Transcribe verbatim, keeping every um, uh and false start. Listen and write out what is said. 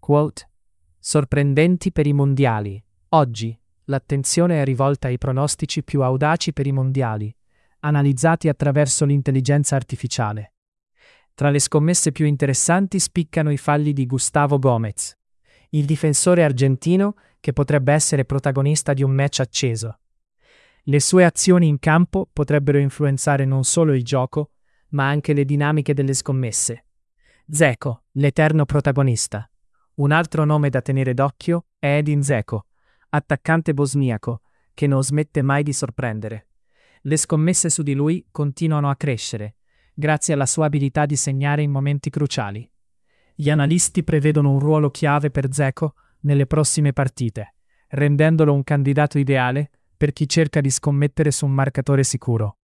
Quote: sorprendenti per i mondiali. Oggi, l'attenzione è rivolta ai pronostici più audaci per i mondiali, analizzati attraverso l'intelligenza artificiale. Tra le scommesse più interessanti spiccano i falli di Gustavo Gomez, il difensore argentino che potrebbe essere protagonista di un match acceso. Le sue azioni in campo potrebbero influenzare non solo il gioco, ma anche le dinamiche delle scommesse. Dzeko, l'eterno protagonista. Un altro nome da tenere d'occhio è Edin Dzeko, attaccante bosniaco, che non smette mai di sorprendere. Le scommesse su di lui continuano a crescere, grazie alla sua abilità di segnare in momenti cruciali. Gli analisti prevedono un ruolo chiave per Dzeko nelle prossime partite, rendendolo un candidato ideale per chi cerca di scommettere su un marcatore sicuro.